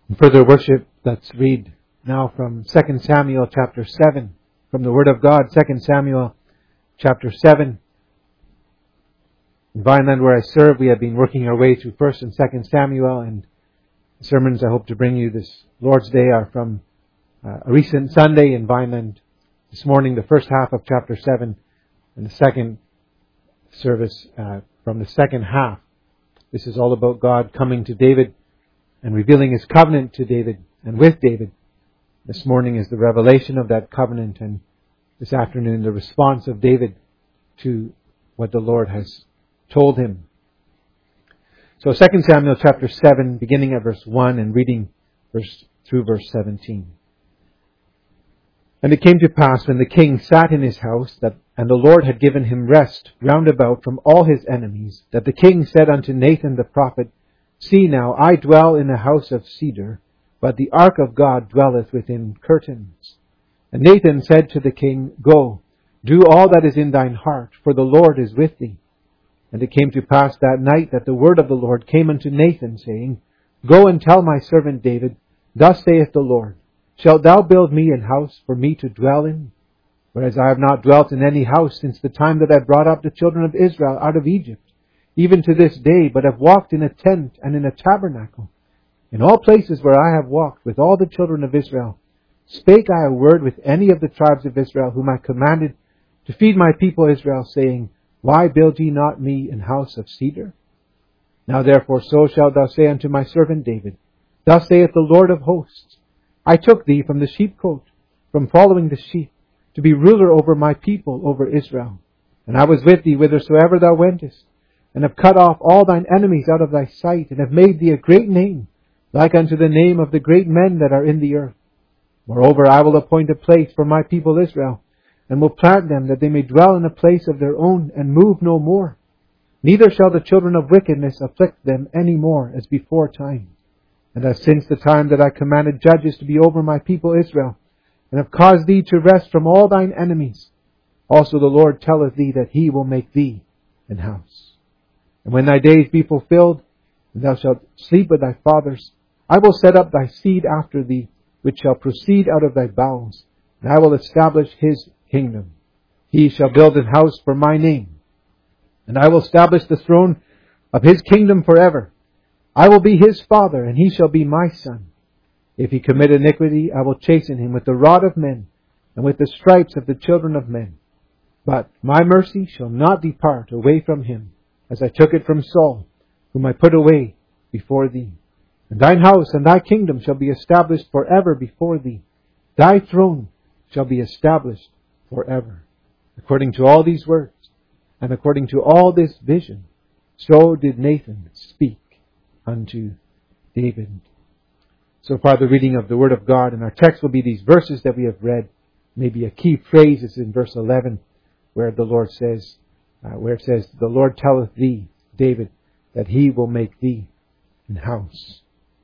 In further worship, let's read now from 2 Samuel chapter 7. From the Word of God, 2 Samuel chapter 7. In Vineland, where I serve, we have been working our way through 1 and 2 Samuel, and the sermons I hope to bring you this Lord's Day are from a recent Sunday in Vineland. This morning, the first half of chapter 7, and the second service from the second half. This is all about God coming to David and revealing His covenant to David and with David. This morning is the revelation of that covenant, and this afternoon the response of David to what the Lord has told him. So 2 Samuel chapter 7, beginning at verse 1 and reading through verse 17. And it came to pass when the king sat in his house, and the Lord had given him rest round about from all his enemies, that the king said unto Nathan the prophet, See now, I dwell in a house of cedar, but the ark of God dwelleth within curtains. And Nathan said to the king, Go, do all that is in thine heart, for the Lord is with thee. And it came to pass that night that the word of the Lord came unto Nathan, saying, Go and tell my servant David, Thus saith the Lord, Shalt thou build me an house for me to dwell in? Whereas I have not dwelt in any house since the time that I brought up the children of Israel out of Egypt, even to this day, but have walked in a tent and in a tabernacle. In all places where I have walked with all the children of Israel, spake I a word with any of the tribes of Israel, whom I commanded to feed my people Israel, saying, Why build ye not me an house of cedar? Now therefore so shalt thou say unto my servant David, Thus saith the Lord of hosts, I took thee from the sheepcote, from following the sheep, to be ruler over my people, over Israel. And I was with thee whithersoever thou wentest, and have cut off all thine enemies out of thy sight, and have made thee a great name, like unto the name of the great men that are in the earth. Moreover, I will appoint a place for my people Israel, and will plant them, that they may dwell in a place of their own, and move no more. Neither shall the children of wickedness afflict them any more, as before time. And as since the time that I commanded judges to be over my people Israel, and have caused thee to rest from all thine enemies, also the Lord telleth thee that He will make thee an house. And when thy days be fulfilled, and thou shalt sleep with thy fathers, I will set up thy seed after thee, which shall proceed out of thy bowels, and I will establish his kingdom. He shall build an house for my name, and I will establish the throne of his kingdom forever. I will be his father, and he shall be my son. If he commit iniquity, I will chasten him with the rod of men, and with the stripes of the children of men. But my mercy shall not depart away from him, as I took it from Saul, whom I put away before thee. And thine house and thy kingdom shall be established forever before thee. Thy throne shall be established forever. According to all these words, and according to all this vision, so did Nathan speak unto David. So far the reading of the Word of God, and our text will be these verses that we have read. Maybe a key phrase is in verse 11, where the Lord says, the Lord telleth thee, David, that He will make thee an house.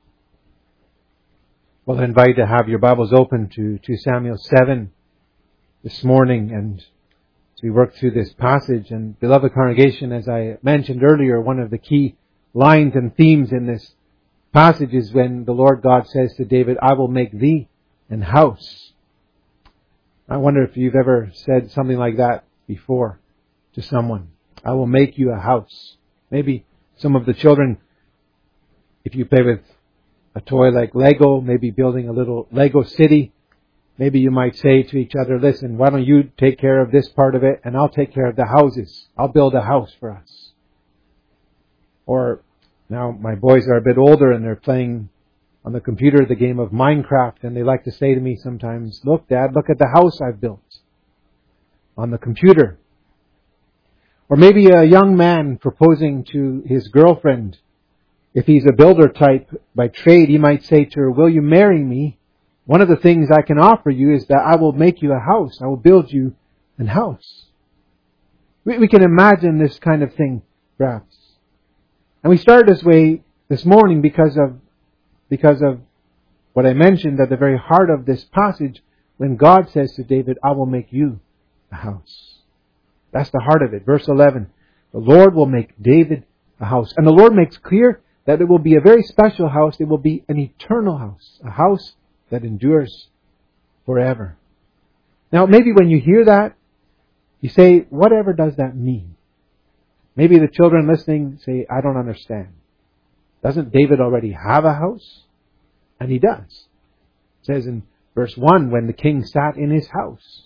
Well, I invite you to have your Bibles open to 2 Samuel 7 this morning, and as we work through this passage. And beloved congregation, as I mentioned earlier, one of the key lines and themes in this passage is when the Lord God says to David, I will make thee an house. I wonder if you've ever said something like that before to someone. I will make you a house. Maybe some of the children, if you play with a toy like Lego, maybe building a little Lego city, maybe you might say to each other, listen, why don't you take care of this part of it and I'll take care of the houses. I'll build a house for us. Or now my boys are a bit older and they're playing on the computer the game of Minecraft, and they like to say to me sometimes, look Dad, look at the house I've built on the computer. Or maybe a young man proposing to his girlfriend. If he's a builder type by trade, he might say to her, will you marry me? One of the things I can offer you is that I will make you a house. I will build you an house. We can imagine this kind of thing, perhaps. And we started this way this morning because of what I mentioned at the very heart of this passage, when God says to David, I will make you a house. That's the heart of it. Verse 11, the Lord will make David a house. And the Lord makes clear that it will be a very special house. It will be an eternal house, a house that endures forever. Now, maybe when you hear that, you say, whatever does that mean? Maybe the children listening say, I don't understand. Doesn't David already have a house? And he does. It says in verse 1, when the king sat in his house.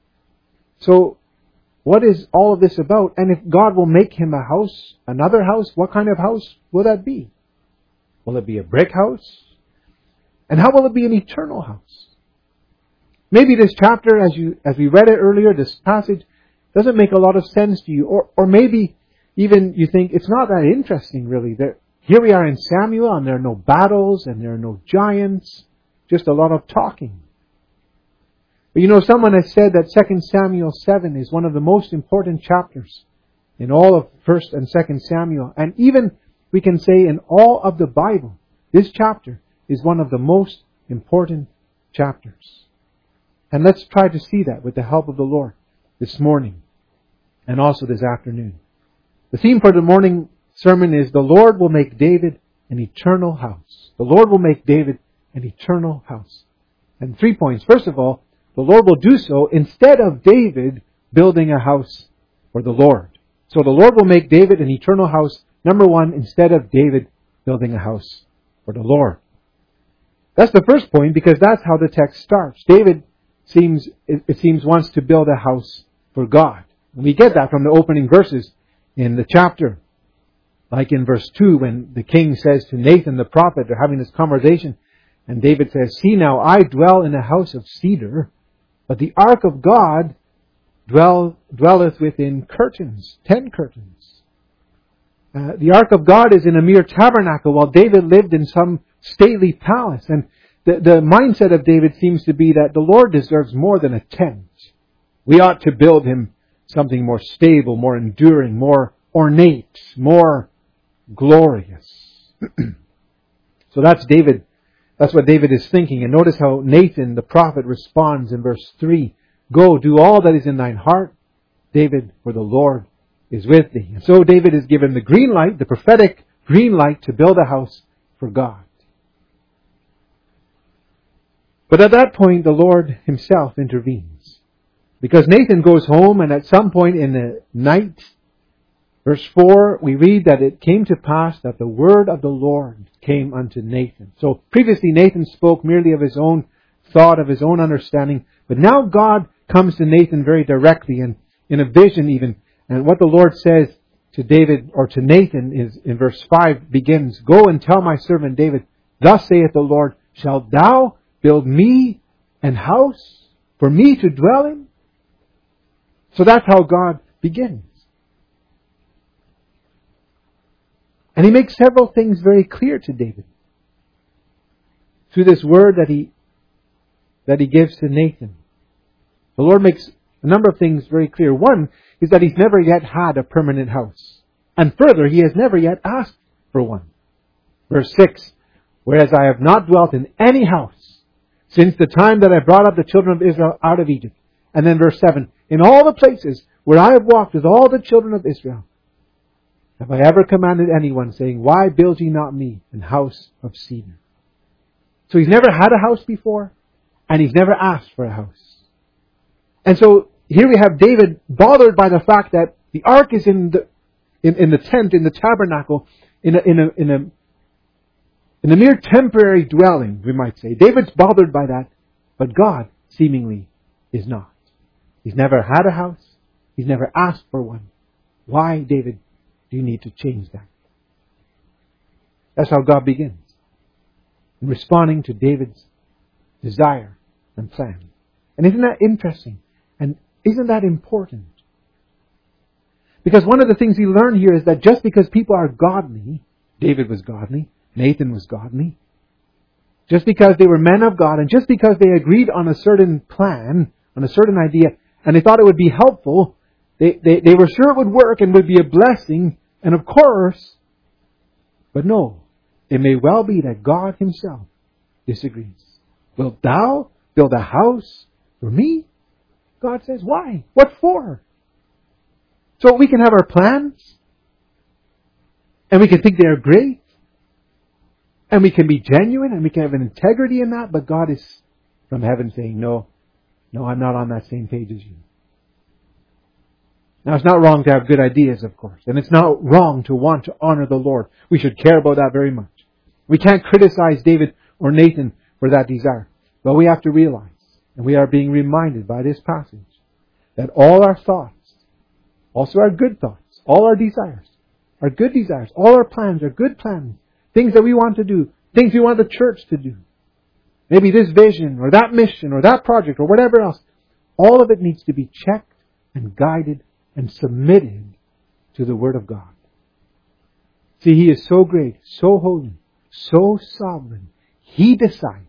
So, what is all of this about? And if God will make him a house, another house, what kind of house will that be? Will it be a brick house? And how will it be an eternal house? Maybe this chapter, as we read it earlier, this passage, doesn't make a lot of sense to you. Or maybe even you think it's not that interesting, really. Here we are in Samuel, and there are no battles, and there are no giants, just a lot of talking. But you know, someone has said that 2 Samuel 7 is one of the most important chapters in all of 1 and 2 Samuel. And even, we can say, in all of the Bible, this chapter is one of the most important chapters. And let's try to see that with the help of the Lord this morning and also this afternoon. The theme for the morning sermon is, the Lord will make David an eternal house. The Lord will make David an eternal house. And 3 points. First of all, the Lord will do so instead of David building a house for the Lord. So the Lord will make David an eternal house, number 1, instead of David building a house for the Lord. That's the first point, because that's how the text starts. David seems wants to build a house for God. And we get that from the opening verses in the chapter. Like in verse 2, when the king says to Nathan the prophet, they're having this conversation, and David says, see now, I dwell in a house of cedar, but the ark of God dwelleth within curtains, 10 curtains. The ark of God is in a mere tabernacle, while David lived in some stately palace. And the mindset of David seems to be that the Lord deserves more than a tent. We ought to build him something more stable, more enduring, more ornate, more glorious. So that's David. That's what David is thinking. And notice how Nathan, the prophet, responds in verse 3. Go, do all that is in thine heart, David, for the Lord is with thee. And so David is given the green light, the prophetic green light, to build a house for God. But at that point, the Lord himself intervenes. Because Nathan goes home, and at some point in the night, verse 4, we read that it came to pass that the word of the Lord came unto Nathan. So previously Nathan spoke merely of his own thought, of his own understanding. But now God comes to Nathan very directly, and in a vision even. And what the Lord says to David, or to Nathan, is in verse 5 begins, Go and tell my servant David, Thus saith the Lord, Shalt thou build me an house for me to dwell in? So that's how God begins. And he makes several things very clear to David through this word that he gives to Nathan. The Lord makes a number of things very clear. One is that he's never yet had a permanent house. And further, he has never yet asked for one. Verse 6, Whereas I have not dwelt in any house since the time that I brought up the children of Israel out of Egypt. And then verse 7, In all the places where I have walked with all the children of Israel, have I ever commanded anyone, saying, Why build ye not me an house of cedar? So he's never had a house before, and he's never asked for a house. And so here we have David bothered by the fact that the ark is in the tent, in the tabernacle, in a mere temporary dwelling, we might say. David's bothered by that, but God seemingly is not. He's never had a house. He's never asked for one. Why, David, do you need to change that? That's how God begins, in responding to David's desire and plan. And isn't that interesting? And isn't that important? Because one of the things we learn here is that just because people are godly, David was godly, Nathan was godly, just because they were men of God, and just because they agreed on a certain plan, on a certain idea, and they thought it would be helpful, they were sure it would work and would be a blessing, and of course, but no, it may well be that God himself disagrees. Wilt thou build a house for me? God says, why? What for? So we can have our plans, and we can think they are great, And we can be genuine and we can have an integrity in that, but God is from heaven saying, no, I'm not on that same page as you. Now, it's not wrong to have good ideas, of course. And it's not wrong to want to honor the Lord. We should care about that very much. We can't criticize David or Nathan for that desire. But we have to realize, and we are being reminded by this passage, that all our thoughts, also our good thoughts, all our desires, are good desires. All our plans are good plans. Things that we want to do. Things we want the church to do. Maybe this vision or that mission or that project or whatever else. All of it needs to be checked and guided and submitted to the Word of God. See, He is so great, so holy, so sovereign. He decides.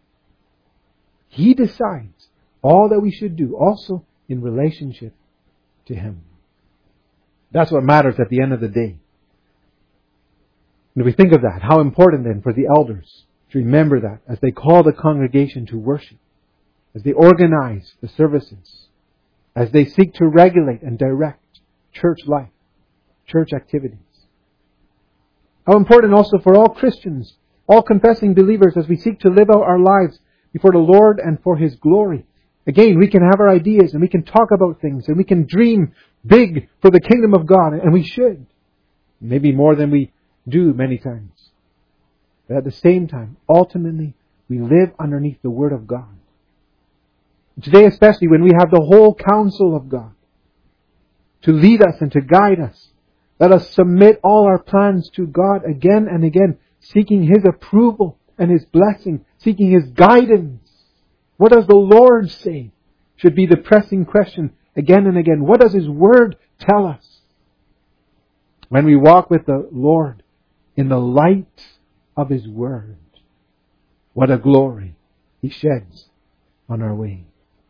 He decides all that we should do, also in relationship to Him. That's what matters at the end of the day. And if we think of that, how important then for the elders to remember that as they call the congregation to worship, as they organize the services, as they seek to regulate and direct church life, church activities. How important also for all Christians, all confessing believers, as we seek to live out our lives before the Lord and for His glory. Again, we can have our ideas and we can talk about things and we can dream big for the kingdom of God, and we should. Maybe more than we do many times. But at the same time, ultimately, we live underneath the Word of God. Today especially, when we have the whole counsel of God to lead us and to guide us, let us submit all our plans to God again and again, seeking His approval and His blessing, seeking His guidance. What does the Lord say? Should be the pressing question again and again. What does His Word tell us? When we walk with the Lord in the light of His Word, what a glory He sheds on our way.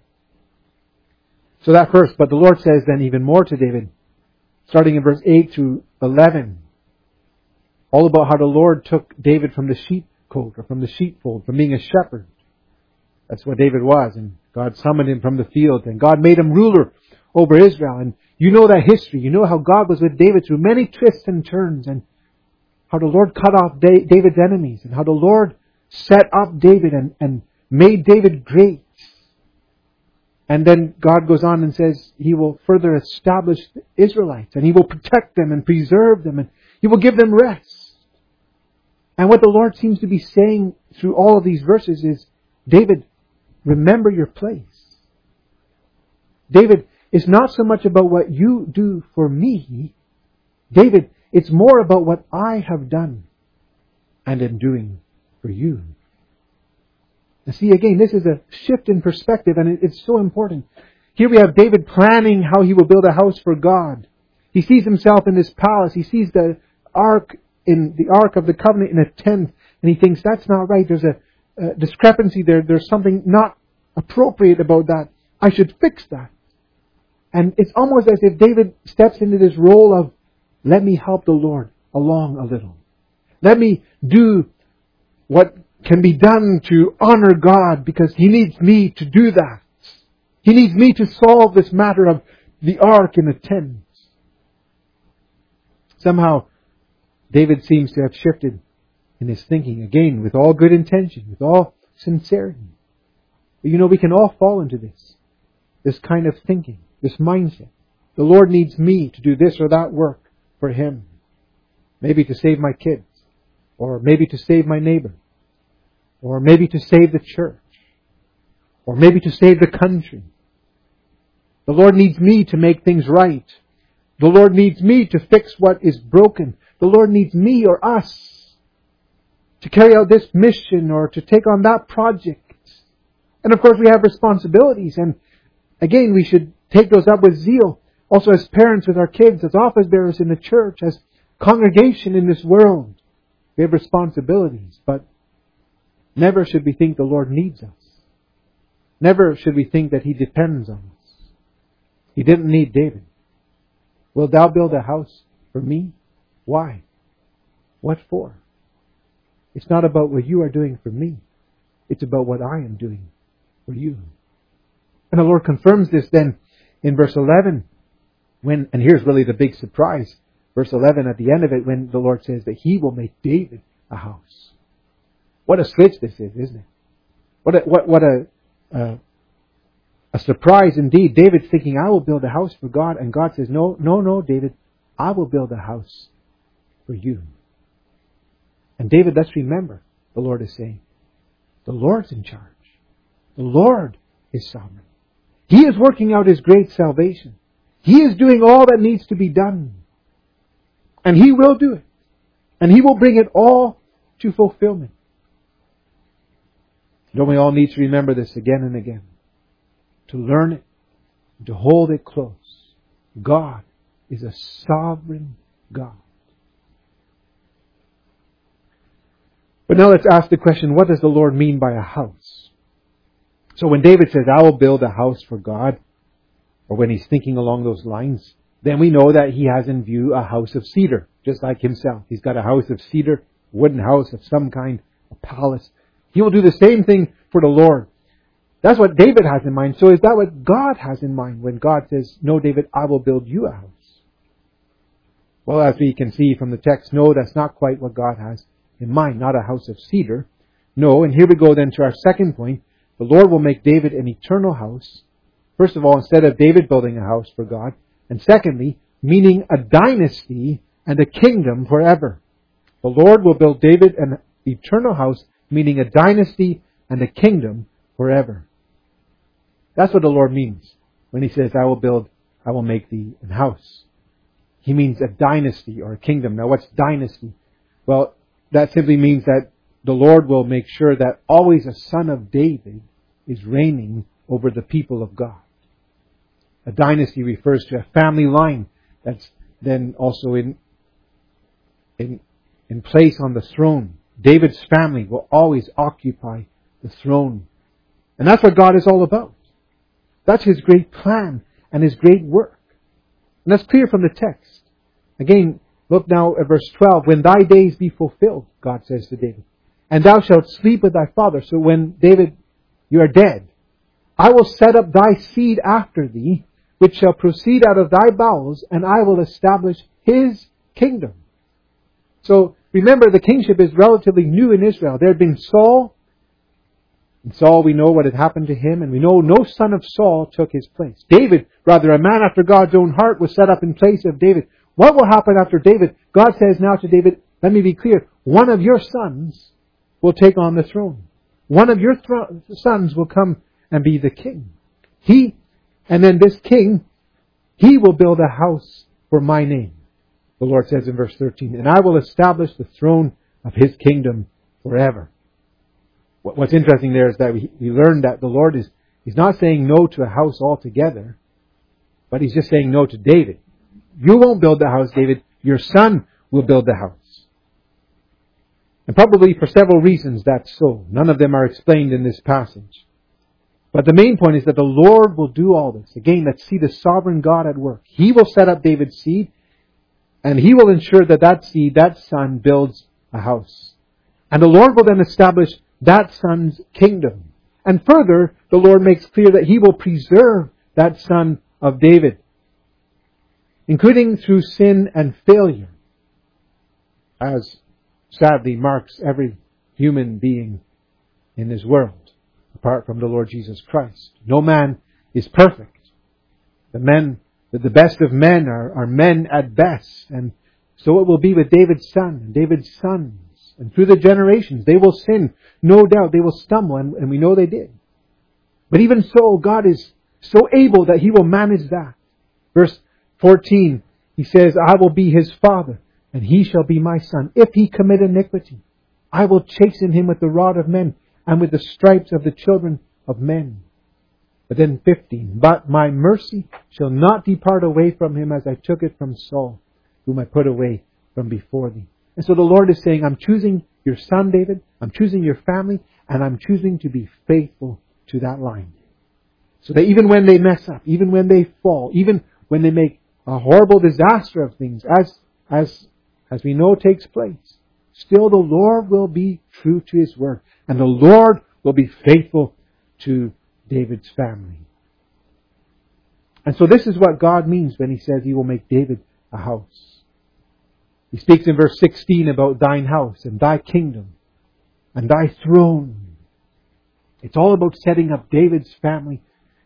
So that first, but the Lord says then even more to David, starting in verse 8 to 11, all about how the Lord took David from the sheepcote, or from the sheepfold, from being a shepherd. That's what David was, and God summoned him from the field, and God made him ruler over Israel. And you know that history. You know how God was with David through many twists and turns, and how the Lord cut off David's enemies, and how the Lord set up David and made David great. And then God goes on and says He will further establish the Israelites, and He will protect them and preserve them, and He will give them rest. And what the Lord seems to be saying through all of these verses is, David, remember your place. David, it's not so much about what you do for me. David, it's more about what I have done and am doing for you. Now see, again, this is a shift in perspective, and it's so important. Here we have David planning how he will build a house for God. He sees himself in this palace. He sees the ark of the covenant in a tent, and he thinks that's not right. There's a discrepancy there. There's something not appropriate about that. I should fix that. And it's almost as if David steps into this role of, let me help the Lord along a little. Let me do what can be done to honor God, because He needs me to do that. He needs me to solve this matter of the ark in the tent. Somehow, David seems to have shifted in his thinking, again, with all good intention, with all sincerity. But we can all fall into this kind of thinking, this mindset. The Lord needs me to do this or that work for Him. Maybe to save my kids, or maybe to save my neighbor, or maybe to save the church, or maybe to save the country. The Lord needs me to make things right. The Lord needs me to fix what is broken. The Lord needs me or us to carry out this mission or to take on that project. And of course we have responsibilities, and again we should take those up with zeal. Also as parents with our kids, as office bearers in the church, as congregation in this world. We have responsibilities, but never should we think the Lord needs us. Never should we think that He depends on us. He didn't need David. Will thou build a house for me? Why? What for? It's not about what you are doing for me. It's about what I am doing for you. And the Lord confirms this then in verse 11. And here's really the big surprise. Verse 11 at the end of it, when the Lord says that He will make David a house. What a switch this is, isn't it? What a surprise indeed. David's thinking, I will build a house for God. And God says, no, David, I will build a house for you. And David, let's remember, the Lord is saying, the Lord's in charge. The Lord is sovereign. He is working out His great salvation. He is doing all that needs to be done. And He will do it. And He will bring it all to fulfillment. Don't we all need to remember this again and again? To learn it, to hold it close. God is a sovereign God. But now let's ask the question, what does the Lord mean by a house? So when David says, I will build a house for God, or when he's thinking along those lines, then we know that he has in view a house of cedar, just like himself. He's got a house of cedar, wooden house of some kind, a palace. He will do the same thing for the Lord. That's what David has in mind. So is that what God has in mind when God says, no, David, I will build you a house? Well, as we can see from the text, no, that's not quite what God has in mind. Not a house of cedar. No, and here we go then to our second point. The Lord will make David an eternal house. First of all, instead of David building a house for God. And secondly, meaning a dynasty and a kingdom forever. The Lord will build David an eternal house, meaning a dynasty and a kingdom forever. That's what the Lord means when He says, I will make thee an house. He means a dynasty or a kingdom. Now what's dynasty? Well, that simply means that the Lord will make sure that always a son of David is reigning over the people of God. A dynasty refers to a family line that's then also in place on the throne. David's family will always occupy the throne. And that's what God is all about. That's His great plan and His great work. And that's clear from the text. Again, look now at verse 12. When thy days be fulfilled, God says to David, and thou shalt sleep with thy father. So when, David, you are dead, I will set up thy seed after thee, which shall proceed out of thy bowels, and I will establish his kingdom. So remember, the kingship is relatively new in Israel. There had been Saul. And Saul, we know what had happened to him, and we know no son of Saul took his place. David, rather a man after God's own heart, was set up in place of David. What will happen after David? God says now to David, let me be clear, one of your sons will take on the throne. One of your sons will come and be the king. And then this king, he will build a house for my name. The Lord says in verse 13, and I will establish the throne of his kingdom forever. What's interesting there is that we learn that the Lord He's not saying no to a house altogether, but He's just saying no to David. You won't build the house, David. Your son will build the house. And probably for several reasons that's so. None of them are explained in this passage. But the main point is that the Lord will do all this. Again, let's see the sovereign God at work. He will set up David's seed, and He will ensure that that seed, that son, builds a house. And the Lord will then establish that son's kingdom. And further, the Lord makes clear that He will preserve that son of David, including through sin and failure, as sadly marks every human being in this world, apart from the Lord Jesus Christ. No man is perfect. The best of men are men at best. And so it will be with David's son and David's sons. And through the generations, they will sin. No doubt they will stumble, and we know they did. But even so, God is so able that He will manage that. Verse 14, He says, I will be his father, and he shall be my son. If he commit iniquity, I will chasten him with the rod of men, and with the stripes of the children of men. But then 15, but my mercy shall not depart away from him as I took it from Saul, whom I put away from before thee. And so the Lord is saying, I'm choosing your son, David. I'm choosing your family. And I'm choosing to be faithful to that line. So that even when they mess up, even when they fall, even when they make a horrible disaster of things, as we know takes place, still the Lord will be true to His word. And the Lord will be faithful to David's family. And so this is what God means when He says He will make David a house. He speaks in verse 16 about thine house and thy kingdom. and thy throne. It's all about setting up David's family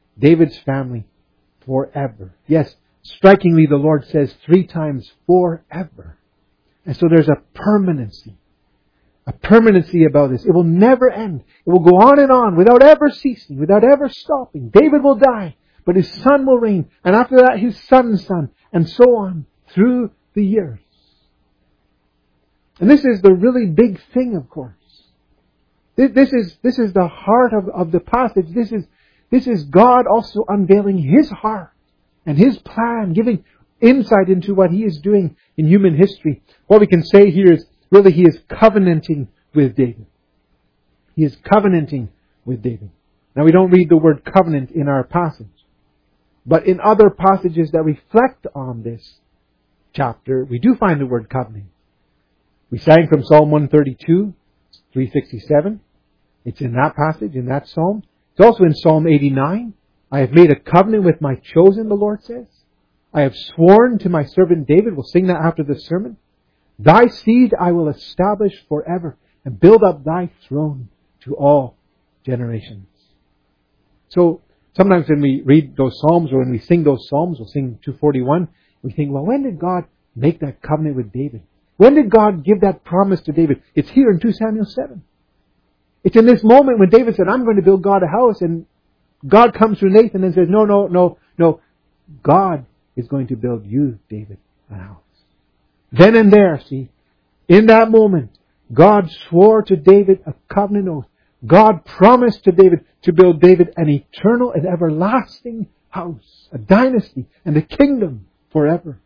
forever. Yes, strikingly the Lord says 3 times forever. And so there's a permanency about this. It will never end. It will go on and on without ever ceasing, without ever stopping. David will die, but his son will reign. And after that, his son's son, and so on through the years. And this is the really big thing, of course. This is the heart of the passage. This is God also unveiling His heart and His plan, giving insight into what He is doing in human history. What we can say here is really He is covenanting with David. He is covenanting with David. Now we don't read the word covenant in our passage. But in other passages that reflect on this chapter, we do find the word covenant. We sang from Psalm 132, 367. It's in that passage, in that psalm. It's also in Psalm 89. I have made a covenant with my chosen, the Lord says. I have sworn to my servant David. We'll sing that after the sermon. Thy seed I will establish forever and build up thy throne to all generations. So sometimes when we read those psalms or when we sing those psalms, we'll sing 241, we think, well, when did God make that covenant with David? When did God give that promise to David? It's here in 2 Samuel 7. It's in this moment when David said, I'm going to build God a house, and God comes through Nathan and says, no. God is going to build you, David, a house. Then and there, see, in that moment, God swore to David a covenant oath. God promised to David to build David an eternal and everlasting house, a dynasty, and a kingdom forever.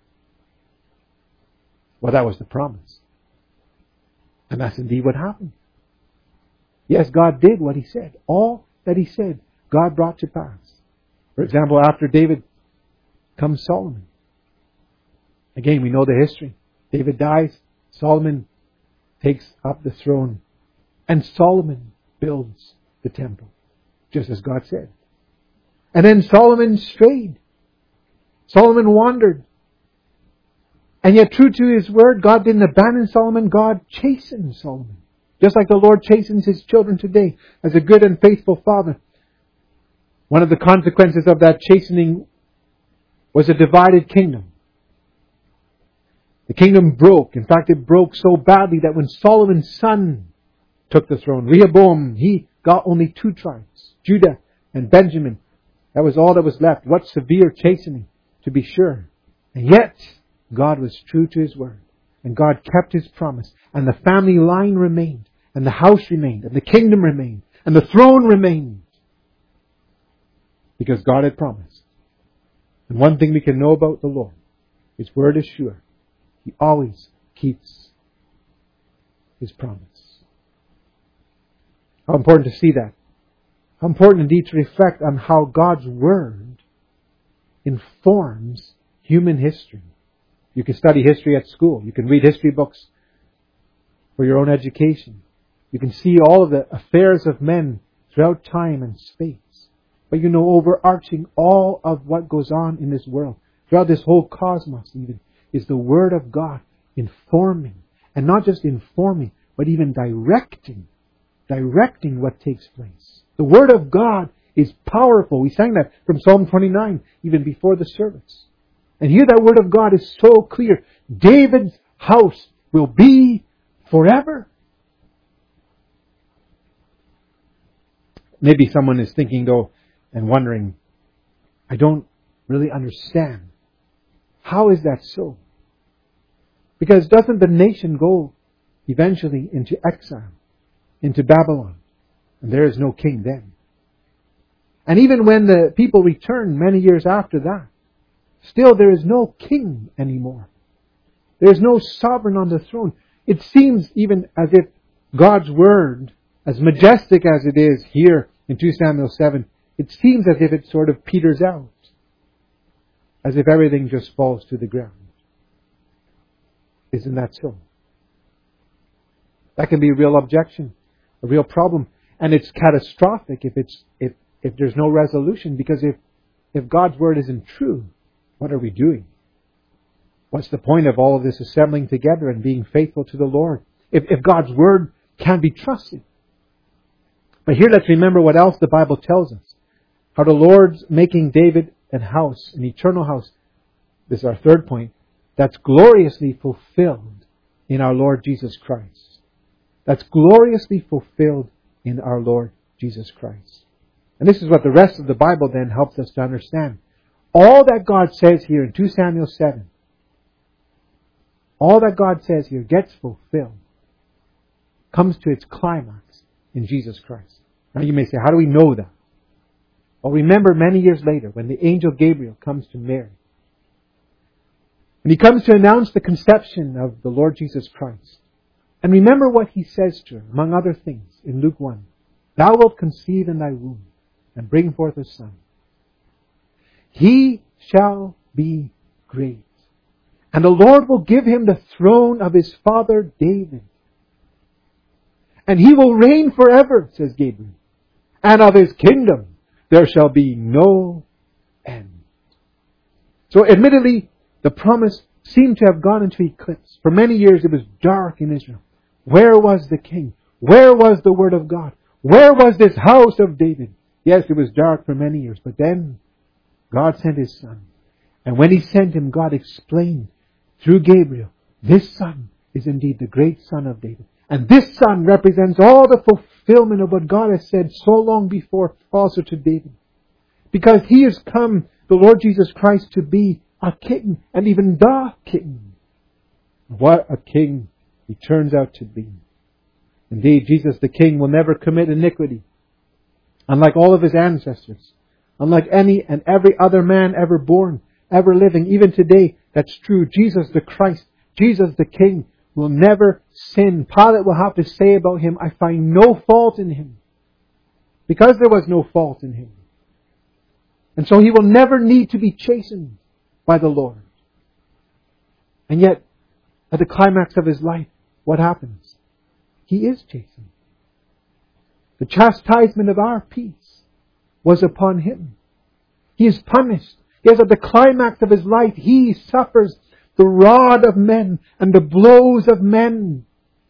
Well, that was the promise. And that's indeed what happened. Yes, God did what He said. All that He said, God brought to pass. For example, after David comes Solomon. Again, we know the history. David dies. Solomon takes up the throne. And Solomon builds the temple, just as God said. And then Solomon strayed. Solomon wandered. And yet, true to His word, God didn't abandon Solomon. God chastened Solomon. Just like the Lord chastens His children today as a good and faithful Father. One of the consequences of that chastening was a divided kingdom. The kingdom broke. In fact, it broke so badly that when Solomon's son took the throne, Rehoboam, he got only 2 tribes, Judah and Benjamin. That was all that was left. What severe chastening, to be sure. And yet, God was true to His word. And God kept His promise. And the family line remained. And the house remained. And the kingdom remained. And the throne remained. Because God had promised. And one thing we can know about the Lord, His word is sure. He always keeps His promise. How important to see that. How important indeed to reflect on how God's word informs human history. You can study history at school. You can read history books for your own education. You can see all of the affairs of men throughout time and space. But you know, overarching all of what goes on in this world, throughout this whole cosmos even, is the Word of God informing. And not just informing, but even directing what takes place. The Word of God is powerful. We sang that from Psalm 29, even before the service. And here that Word of God is so clear. David's house will be forever. Maybe someone is thinking though, and wondering, I don't really understand. How is that so? Because doesn't the nation go eventually into exile, into Babylon? And there is no king then. And even when the people return many years after that, still there is no king anymore. There is no sovereign on the throne. It seems even as if God's word, as majestic as it is here in 2 Samuel 7, it seems as if it sort of peters out. As if everything just falls to the ground. Isn't that so? That can be a real objection, a real problem. And it's catastrophic if there's no resolution. Because if God's word isn't true, what are we doing? What's the point of all of this assembling together and being faithful to the Lord? If God's word can't be trusted, But here let's remember what else the Bible tells us. How the Lord's making David an house, an eternal house. This is our third point. That's gloriously fulfilled in our Lord Jesus Christ. That's gloriously fulfilled in our Lord Jesus Christ. And this is what the rest of the Bible then helps us to understand. All that God says here in 2 Samuel 7, all that God says here gets fulfilled, comes to its climax in Jesus Christ. Now you may say, how do we know that? Well, remember many years later when the angel Gabriel comes to Mary. And he comes to announce the conception of the Lord Jesus Christ. And remember what he says to her, among other things, in Luke 1. Thou wilt conceive in thy womb and bring forth a son. He shall be great. And the Lord will give him the throne of his father David. And he will reign forever, says Gabriel. And of his kingdom there shall be no end. So admittedly, the promise seemed to have gone into eclipse. For many years it was dark in Israel. Where was the king? Where was the word of God? Where was this house of David? Yes, it was dark for many years. But then God sent His Son. And when He sent Him, God explained through Gabriel, this Son is indeed the great Son of David. And this Son represents all the fulfillment of what God has said so long before also to David. Because He has come, the Lord Jesus Christ, to be a king, and even the king. What a king He turns out to be. Indeed, Jesus the King will never commit iniquity. Unlike all of His ancestors. Unlike any and every other man ever born, ever living. Even today, that's true. Jesus the Christ, Jesus the King, will never sin. Pilate will have to say about Him, I find no fault in Him. Because there was no fault in Him. And so He will never need to be chastened by the Lord. And yet, at the climax of His life, what happens? He is chastened. The chastisement of our peace was upon Him. He is punished. Yes, at the climax of His life, He suffers the rod of men and the blows of men.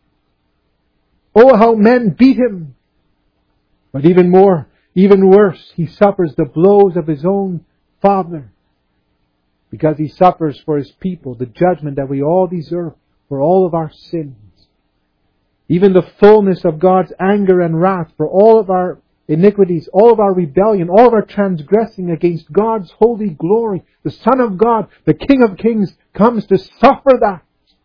Oh, how men beat Him. But even more, even worse, He suffers the blows of His own Father. Because He suffers for His people the judgment that we all deserve for all of our sins. Even the fullness of God's anger and wrath for all of our iniquities, all of our rebellion, all of our transgressing against God's holy glory. The Son of God, the King of Kings, comes to suffer that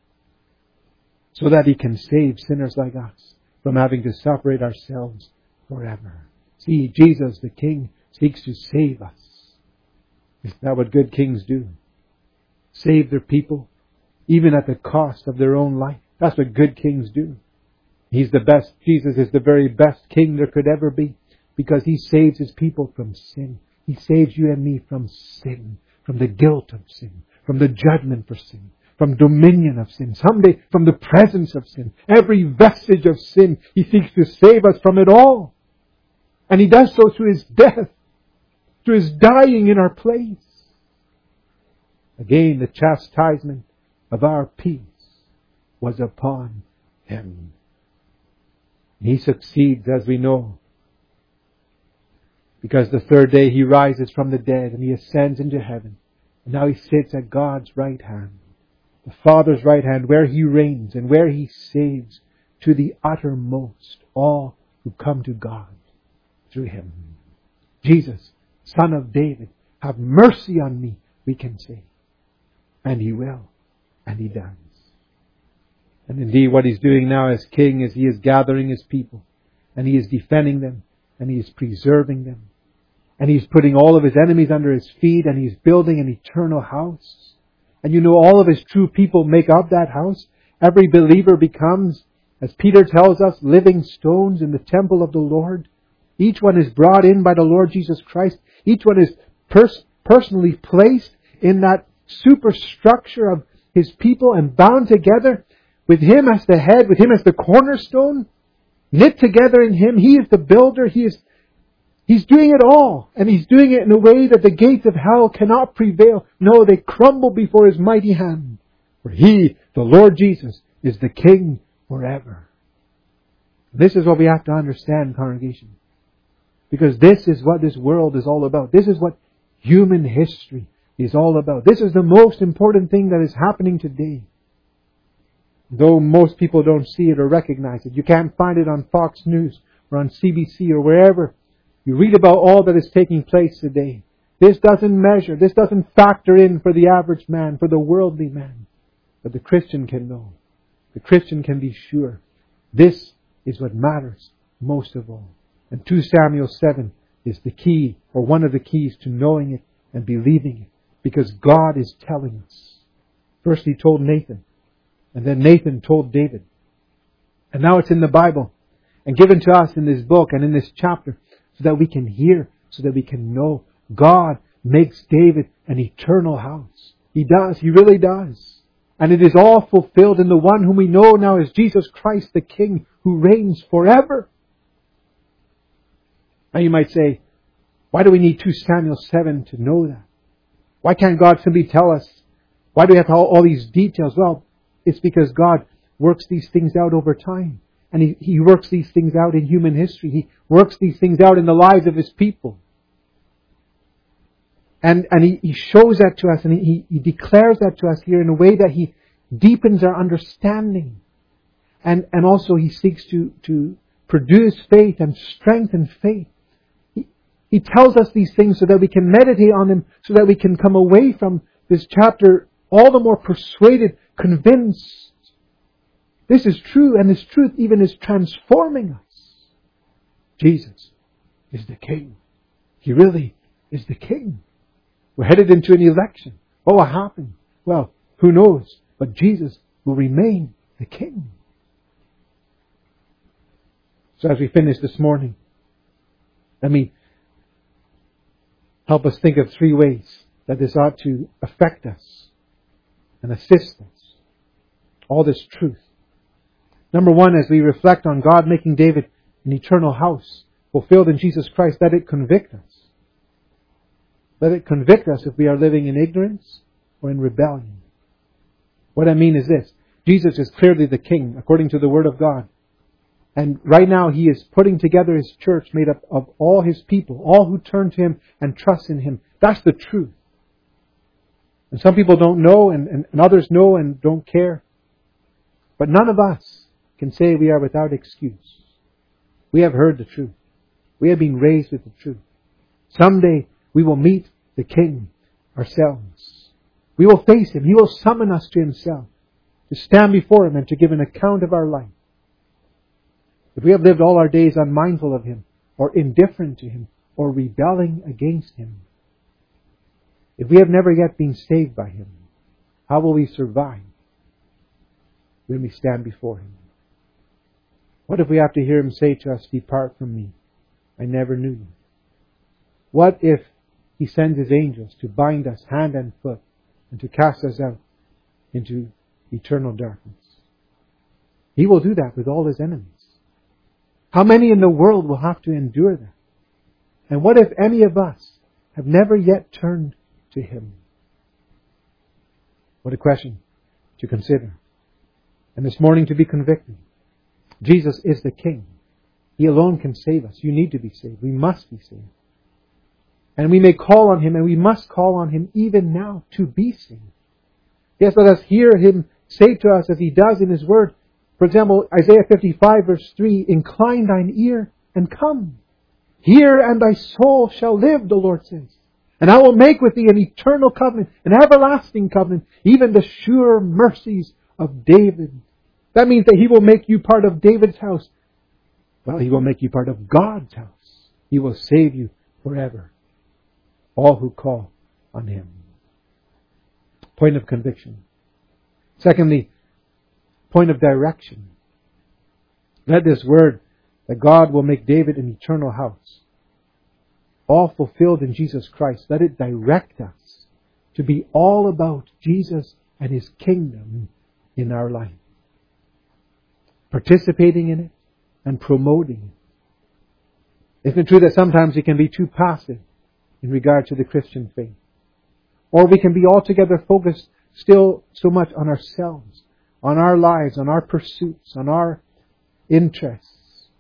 so that He can save sinners like us from having to suffer it ourselves forever. See, Jesus the King seeks to save us. Isn't that what good kings do? Save their people, even at the cost of their own life. That's what good kings do. He's the best. Jesus is the very best king there could ever be, because He saves His people from sin. He saves you and me from sin, from the guilt of sin, from the judgment for sin, from dominion of sin, someday from the presence of sin. Every vestige of sin, He seeks to save us from it all. And He does so through His death, through His dying in our place. Again, the chastisement of our peace was upon Him. He succeeds, as we know, because the third day He rises from the dead and He ascends into heaven. And now He sits at God's right hand, the Father's right hand, where He reigns and where He saves to the uttermost all who come to God through Him. Jesus, Son of David, have mercy on me, we can say. And He will. And He does. And indeed what He's doing now as King is He is gathering His people. And He is defending them. And He is preserving them. And He's putting all of His enemies under His feet. And He's building an eternal house. And you know, all of His true people make up that house. Every believer becomes, as Peter tells us, living stones in the temple of the Lord. Each one is brought in by the Lord Jesus Christ. Each one is personally placed in that superstructure of His people and bound together with Him as the head, with Him as the cornerstone, knit together in Him. He is the builder. He's doing it all. And He's doing it in a way that the gates of hell cannot prevail. No, they crumble before His mighty hand. For He, the Lord Jesus, is the King forever. This is what we have to understand, congregation. Because this is what this world is all about. This is what human history is all about. This is the most important thing that is happening today. Though most people don't see it or recognize it. You can't find it on Fox News or on CBC or wherever. You read about all that is taking place today. This doesn't measure. This doesn't factor in for the average man, for the worldly man. But the Christian can know. The Christian can be sure. This is what matters most of all. And 2 Samuel 7 is the key, or one of the keys to knowing it and believing it. Because God is telling us. First He told Nathan. And then Nathan told David. And now it's in the Bible. And given to us in this book and in this chapter. So that we can hear. So that we can know. God makes David an eternal house. He does. He really does. And it is all fulfilled in the one whom we know now as Jesus Christ the King, who reigns forever. Now you might say, why do we need 2 Samuel 7 to know that? Why can't God simply tell us? Why do we have all these details? Well, it's because God works these things out over time. And He works these things out in human history. He works these things out in the lives of His people. And He shows that to us, and He declares that to us here in a way that He deepens our understanding. And also He seeks to produce faith and strengthen faith. He tells us these things so that we can meditate on them, so that we can come away from this chapter all the more persuaded, convinced. This is true, and this truth even is transforming us. Jesus is the King. He really is the King. We're headed into an election. What will happen? Well, who knows? But Jesus will remain the King. So as we finish this morning, let me help us think of 3 ways that this ought to affect us and assist us. All this truth. Number 1, as we reflect on God making David an eternal house fulfilled in Jesus Christ, let it convict us. Let it convict us if we are living in ignorance or in rebellion. What I mean is this. Jesus is clearly the King according to the Word of God. And right now He is putting together His church made up of all His people, all who turn to Him and trust in Him. That's the truth. And some people don't know and others know and don't care. But none of us can say we are without excuse. We have heard the truth. We have been raised with the truth. Someday we will meet the King ourselves. We will face Him. He will summon us to Himself, to stand before Him and to give an account of our life. If we have lived all our days unmindful of Him, or indifferent to Him, or rebelling against Him, if we have never yet been saved by Him, how will we survive when we stand before Him? What if we have to hear Him say to us, "Depart from me, I never knew you"? What if He sends His angels to bind us hand and foot and to cast us out into eternal darkness? He will do that with all His enemies. How many in the world will have to endure that? And what if any of us have never yet turned to Him? What a question to consider. And this morning to be convicted. Jesus is the King. He alone can save us. You need to be saved. We must be saved. And we may call on Him, and we must call on Him even now to be saved. Yes, let us hear Him say to us as He does in His Word. For example, Isaiah 55 verse 3, "Incline thine ear and come. Hear, and thy soul shall live," the Lord says. "And I will make with thee an eternal covenant, an everlasting covenant, even the sure mercies of David." That means that He will make you part of David's house. Well, He will make you part of God's house. He will save you forever. All who call on Him. Point of conviction. Secondly, point of direction. Let this word that God will make David an eternal house, all fulfilled in Jesus Christ, let it direct us to be all about Jesus and His kingdom in our life. Participating in it and promoting it. Isn't it true that sometimes we can be too passive in regard to the Christian faith? Or we can be altogether focused still so much on ourselves, on our lives, on our pursuits, on our interests.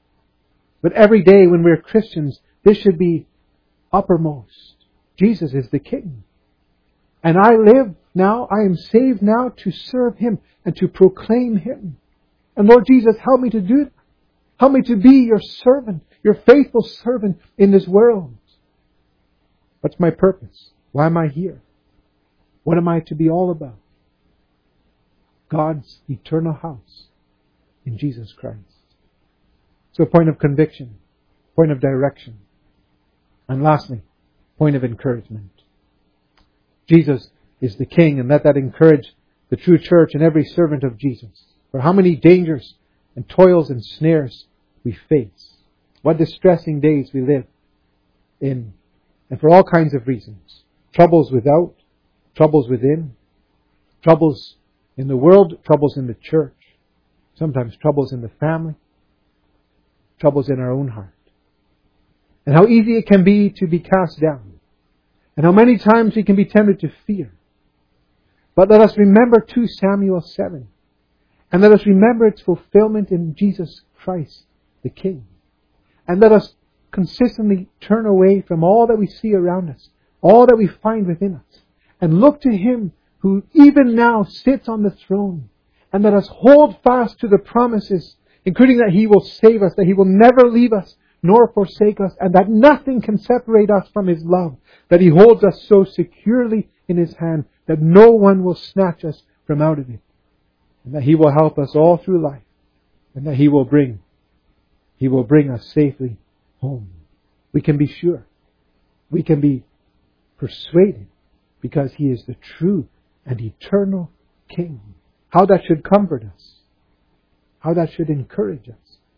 But every day when we're Christians, this should be uppermost. Jesus is the King. And I live now, I am saved now to serve Him and to proclaim Him. And Lord Jesus, help me to do that. Help me to be your servant, your faithful servant in this world. What's my purpose? Why am I here? What am I to be all about? God's eternal house in Jesus Christ. So a point of conviction, point of direction. And lastly, point of encouragement. Jesus is the King, and let that encourage the true church and every servant of Jesus. For how many dangers and toils and snares we face. What distressing days we live in. And for all kinds of reasons. Troubles without, troubles within, troubles in the world, troubles in the church. Sometimes troubles in the family, troubles in our own heart. And how easy it can be to be cast down. And how many times we can be tempted to fear. But let us remember 2 Samuel 7. And let us remember its fulfillment in Jesus Christ, the King. And let us consistently turn away from all that we see around us, all that we find within us, and look to Him who even now sits on the throne. And let us hold fast to the promises, including that He will save us, that He will never leave us nor forsake us, and that nothing can separate us from His love, that He holds us so securely in His hand that no one will snatch us from out of it, and that He will help us all through life, and that He will bring us safely home. We can be sure. We can be persuaded because He is the true and eternal King. How that should comfort us. How that should encourage us.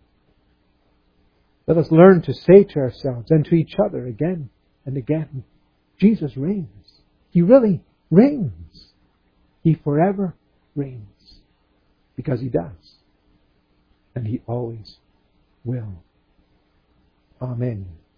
Let us learn to say to ourselves and to each other again and again, Jesus reigns. He really reigns. He forever reigns. Because He does. And He always will. Amen.